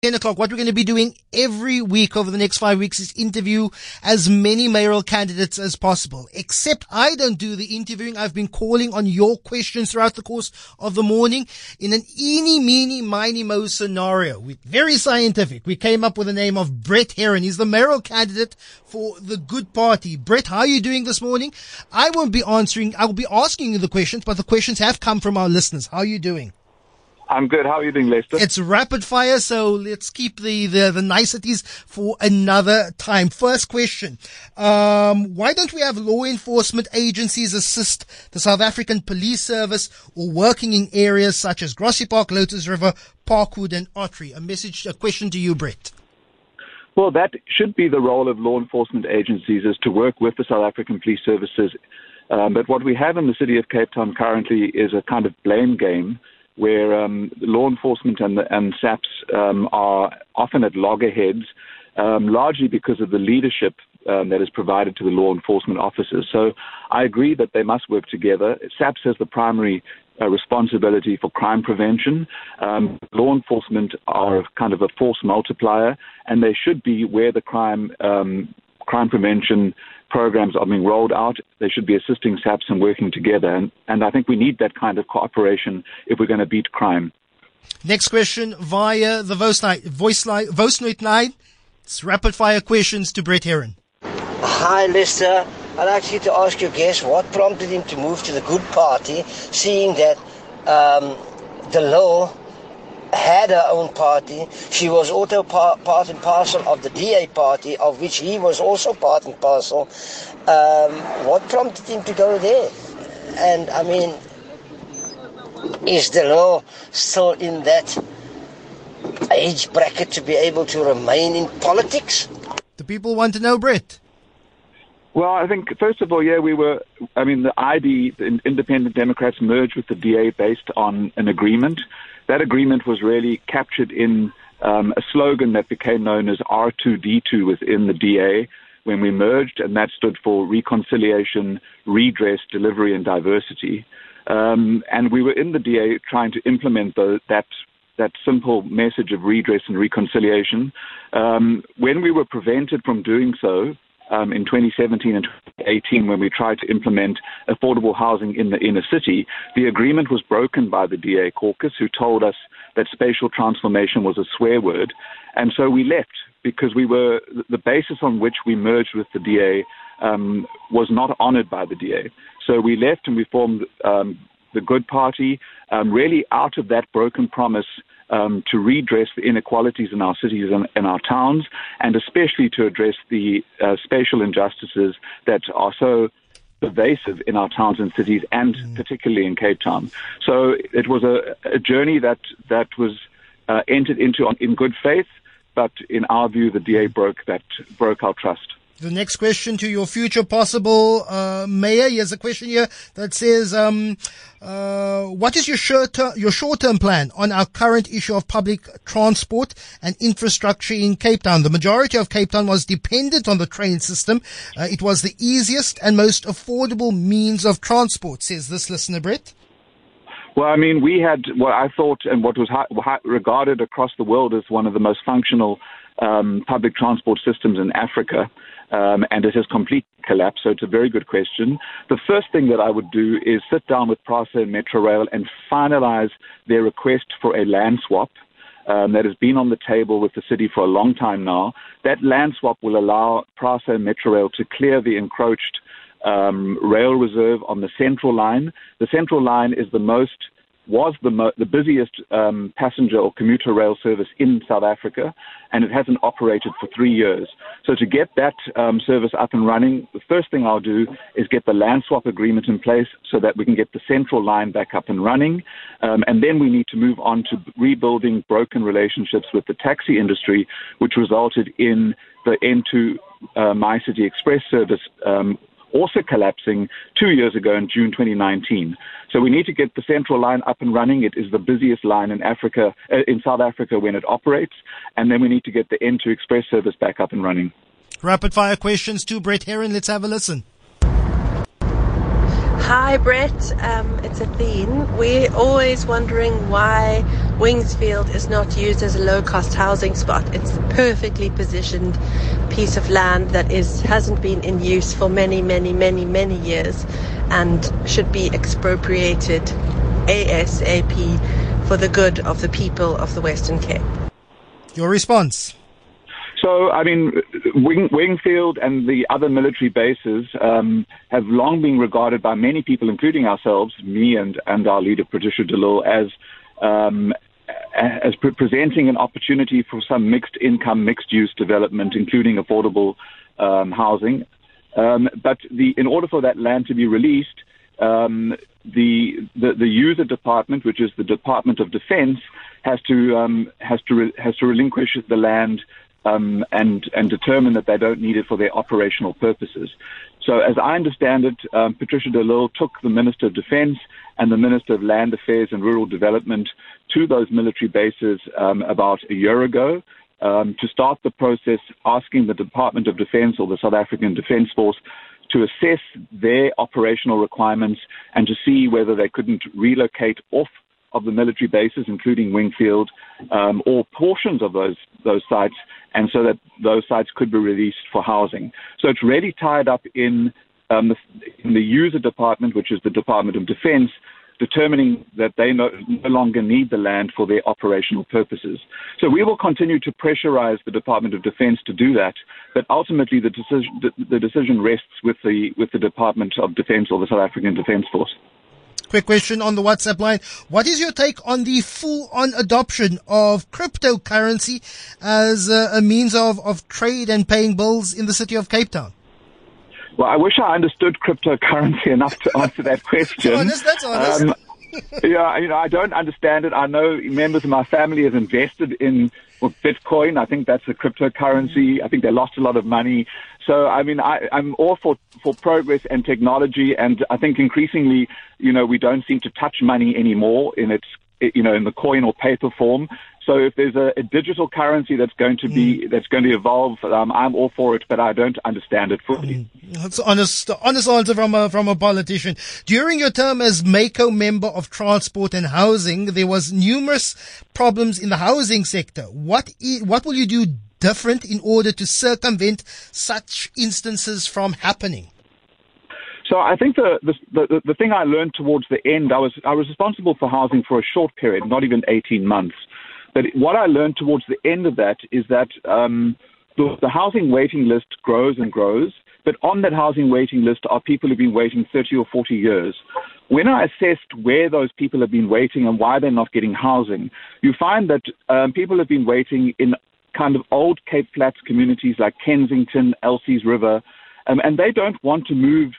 10 o'clock. What we're going to be doing every week over the next 5 weeks is interview as many mayoral candidates as possible. Except I don't do the interviewing. I've been calling on your questions throughout the course of the morning in an eeny, meeny, miny, mo scenario. Very scientific. We came up with the name of Brett Heron. He's the mayoral candidate for the Good Party. Brett, how are you doing this morning? I will be asking you the questions, but the questions have come from our listeners. How are you doing? I'm good. How are you doing, Lester? It's rapid fire, so let's keep the niceties for another time. First question. Why don't we have law enforcement agencies assist the South African Police Service or working in areas such as Grassy Park, Lotus River, Parkwood and Ottery? A question to you, Brett. Well, that should be the role of law enforcement agencies, is to work with the South African Police Services. But what we have in the city of Cape Town currently is a kind of blame game, where law enforcement and SAPS are often at loggerheads, largely because of the leadership that is provided to the law enforcement officers. So I agree that they must work together. SAPS has the primary responsibility for crime prevention. Law enforcement are kind of a force multiplier, and they should be where the crime prevention programs are being rolled out. They should be assisting SAPS and working together. And I think we need that kind of cooperation if we're going to beat crime. Next question via the Voicenote 9. It's rapid fire questions to Brett Heron. Hi, Lester. I'd like you to ask your guest what prompted him to move to the Good Party, seeing that the law had her own party. She was also part and parcel of the DA party, of which he was also part and parcel. What prompted him to go there? And, I mean, is the law still in that age bracket to be able to remain in politics? The people want to know, Brett. Well, I think, first of all, the ID, the Independent Democrats, merged with the DA based on an agreement. That agreement was really captured in a slogan that became known as R2D2 within the DA when we merged, and that stood for Reconciliation, Redress, Delivery, and Diversity. And we were in the DA trying to implement that simple message of redress and reconciliation. When we were prevented from doing so, in 2017 and 2018, when we tried to implement affordable housing in the inner city, the agreement was broken by the DA caucus, who told us that spatial transformation was a swear word. And so we left because the basis on which we merged with the DA was not honored by the DA. So we left and we formed the Good Party, really out of that broken promise to redress the inequalities in our cities and our towns, and especially to address the spatial injustices that are so pervasive in our towns and cities, and particularly in Cape Town. So it was a journey that was entered into in good faith, but in our view, the DA broke our trust. The next question to your future possible mayor. Here's a question here that says, what is your short-term plan on our current issue of public transport and infrastructure in Cape Town? The majority of Cape Town was dependent on the train system. It was the easiest and most affordable means of transport, says this listener, Brett. Well, I mean, we had what I thought and what was regarded across the world as one of the most functional public transport systems in Africa. And it has completely collapsed, so it's a very good question. The first thing that I would do is sit down with PRASA and Metrorail and finalize their request for a land swap that has been on the table with the city for a long time now. That land swap will allow PRASA and Metrorail to clear the encroached rail reserve on the Central Line. The Central Line is the busiest passenger or commuter rail service in South Africa, and it hasn't operated for 3 years. So to get that service up and running, the first thing I'll do is get the land swap agreement in place so that we can get the Central Line back up and running. And then we need to move on to rebuilding broken relationships with the taxi industry, which resulted in the N2 MyCity Express service also collapsing 2 years ago in June 2019. So we need to get the Central Line up and running. It is the busiest line in Africa, in South Africa when it operates. And then we need to get the N2 Express service back up and running. Rapid fire questions to Brett Heron. Let's have a listen. Hi, Brett. It's Athene. We're always wondering why Wingsfield is not used as a low-cost housing spot. It's a perfectly positioned piece of land that hasn't been in use for many, many, many, many years and should be expropriated ASAP for the good of the people of the Western Cape. Your response? So, I mean, Wingfield and the other military bases have long been regarded by many people, including ourselves, me and our leader, Patricia de Lille, as presenting an opportunity for some mixed-income, mixed-use development, including affordable housing. But in order for that land to be released, the user department, which is the Department of Defense, has to relinquish the land and determine that they don't need it for their operational purposes. So as I understand it, Patricia de Lille took the Minister of Defense and the Minister of Land Affairs and Rural Development to those military bases about a year ago to start the process, asking the Department of Defense or the South African Defence Force to assess their operational requirements and to see whether they couldn't relocate off of the military bases, including Wingfield, or portions of those sites, and so that those sites could be released for housing. So it's really tied up in the user department, which is the Department of Defense, determining that they no longer need the land for their operational purposes. So we will continue to pressurize the Department of Defense to do that, but ultimately the decision rests with the Department of Defense or the South African Defense Force. Quick question on the WhatsApp line. What is your take on the full-on adoption of cryptocurrency as a means of trade and paying bills in the city of Cape Town? Well, I wish I understood cryptocurrency enough to answer that question. That's honest. Yeah, I don't understand it. I know members of my family have invested in Bitcoin. I think that's a cryptocurrency. I think they lost a lot of money. So, I mean, I'm all for progress and technology, and I think increasingly, we don't seem to touch money anymore in in the coin or paper form. So if there's a digital currency that's going to evolve, I'm all for it, but I don't understand it fully. That's honest answer from a politician. During your term as MACO member of Transport and Housing, there was numerous problems in the housing sector. What will you do different in order to circumvent such instances from happening? So I think the thing I learned towards the end, I was responsible for housing for a short period, not even 18 months. But what I learned towards the end of that is that the housing waiting list grows and grows, but on that housing waiting list are people who've been waiting 30 or 40 years. When I assessed where those people have been waiting and why they're not getting housing, you find that people have been waiting in kind of old Cape Flats communities like Kensington, Elsie's River, and they don't want to move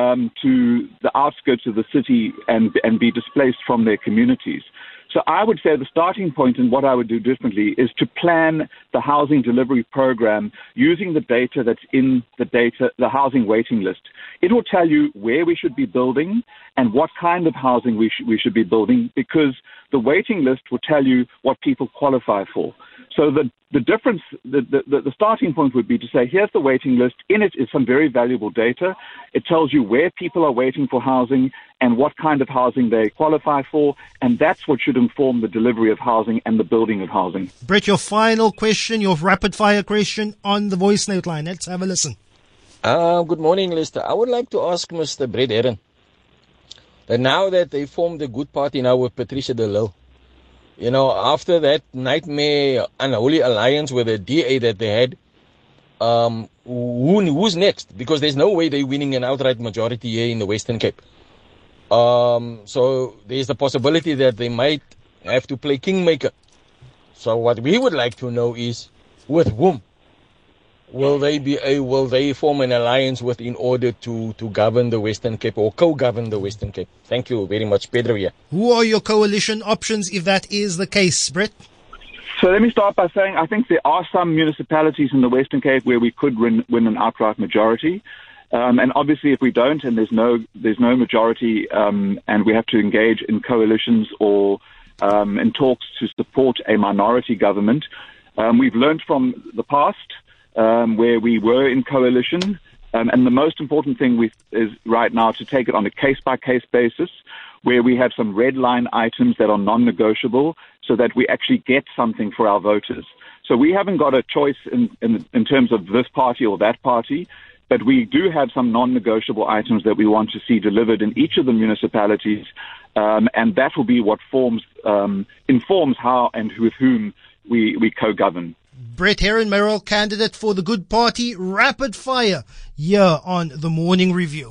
to the outskirts of the city and be displaced from their communities. So I would say the starting point and what I would do differently is to plan the housing delivery program using the data that's in the housing waiting list. It will tell you where we should be building and what kind of housing we should be building, because the waiting list will tell you what people qualify for. So the difference, the starting point would be to say, here's the waiting list. In it is some very valuable data. It tells you where people are waiting for housing and what kind of housing they qualify for. And that's what should inform the delivery of housing and the building of housing. Brett, your final question, your rapid fire question on the voice note line. Let's have a listen. Good morning, Lester. I would like to ask Mr. Brett Herron that now that they formed a good party now with Patricia de Lille, after that nightmare unholy alliance with the DA that they had, who's next? Because there's no way they're winning an outright majority here in the Western Cape. So there's the possibility that they might have to play kingmaker. So what we would like to know is, with whom will they form an alliance with in order to govern the Western Cape or co-govern the Western Cape? Thank you very much, Pedro here. Who are your coalition options if that is the case, Brett? So let me start by saying I think there are some municipalities in the Western Cape where we could win an outright majority. And obviously if we don't and there's no majority and we have to engage in coalitions or in talks to support a minority government, we've learned from the past where we were in coalition And the most important thing is right now to take it on a case-by-case basis, where we have some red line items that are non-negotiable, so that we actually get something for our voters. So we haven't got a choice in terms of this party or that party, but we do have some non-negotiable items that we want to see delivered in each of the municipalities, and that will be what informs how and with whom we co-govern. Brett Herron, mayoral candidate for the Good Party, rapid fire here on the Morning Review.